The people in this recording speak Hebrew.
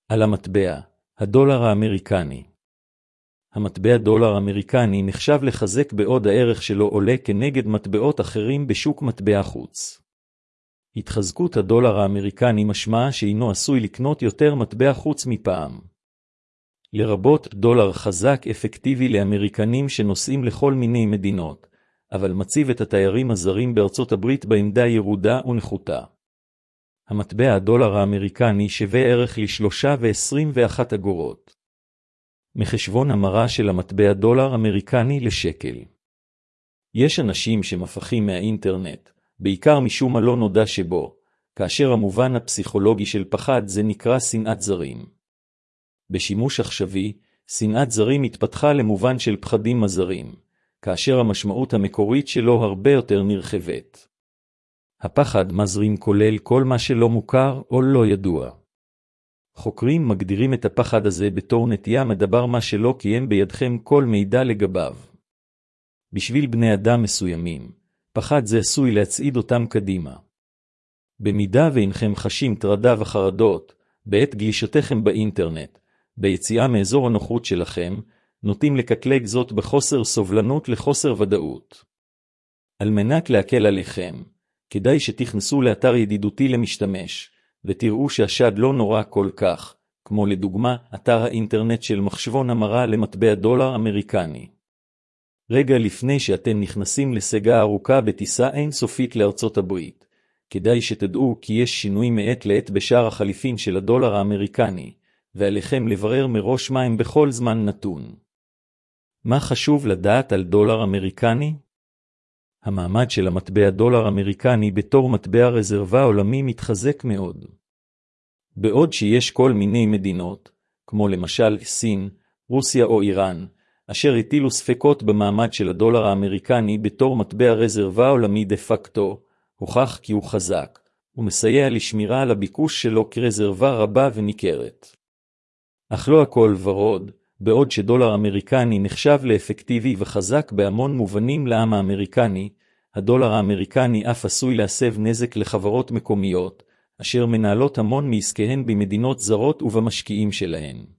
על המטבע, הדולר האמריקני. המטבע דולר אמריקני נחשב לחזק בעוד הערך שלו עולה כנגד מטבעות אחרים בשוק מטבע חוץ. התחזקות הדולר האמריקני משמעה שאינו עשוי לקנות יותר מטבע חוץ מפעם. לרבות דולר חזק אפקטיבי לאמריקנים שנוסעים לכל מיני מדינות, אבל מציב את התיירים הזרים בארצות הברית בעמדה ירודה ונחותה. המטבע הדולר האמריקני שווה ערך ל3.21 מחשבון המרה של המטבע דולר אמריקני לשקל. יש אנשים שמפחים מהאינטרנט, בעיקר משום מה לא נודע שבו, כאשר המובן הפסיכולוגי של פחד זה נקרא שנאת זרים. בשימוש עכשווי, שנאת זרים התפתחה למובן של פחדים מזרים, כאשר המשמעות המקורית שלו הרבה יותר נרחבת. הפחד מזרים כולל כל מה שלא מוכר או לא ידוע. חוקרים מגדירים את הפחד הזה בתור נטייה מדבר מה שלא קיים בידכם כל מידע לגביו. בשביל בני אדם מסוימים, פחד זה עשוי להצעיד אותם קדימה. במידה ואינכם חשים טרדה וחרדות, בעת גלישתכם באינטרנט, ביציאה מאזור הנוחות שלכם, נוטים לקטלג זאת בחוסר סובלנות לחוסר ודאות. על מנת להקל עליכם, כדאי שתכנסו לאתר ידידותי למשתמש, ותראו שהשד לא נורא כל כך, כמו לדוגמה אתר האינטרנט של מחשבון המרה למטבע דולר אמריקני. רגע לפני שאתם נכנסים לסגה ארוכה בטיסה אינסופית לארצות הברית, כדאי שתדעו כי יש שינוי מעת לעת בשער החליפין של הדולר האמריקני, ועליכם לברר מראש מה הם בכל זמן נתון. מה חשוב לדעת על דולר אמריקני? המעמד של המטבע דולר אמריקני בתור מטבע רזרבה עולמי מתחזק מאוד. בעוד שיש כל מיני מדינות, כמו למשל סין, רוסיה או איראן, אשר הטילו ספקות במעמד של הדולר האמריקני בתור מטבע רזרבה עולמי דה פקטו, הוכח כי הוא חזק, ומסייע לשמירה על הביקוש שלו כרזרבה רבה וניכרת. אך לא הכל ורוד, בעוד שדולר אמריקני נחשב לאפקטיבי וחזק בהמון מובנים לעם האמריקני, הדולר האמריקני אף עשוי להסב נזק לחברות מקומיות, אשר מנהלות המון מעסקיהן במדינות זרות ובמשקיעים שלהן.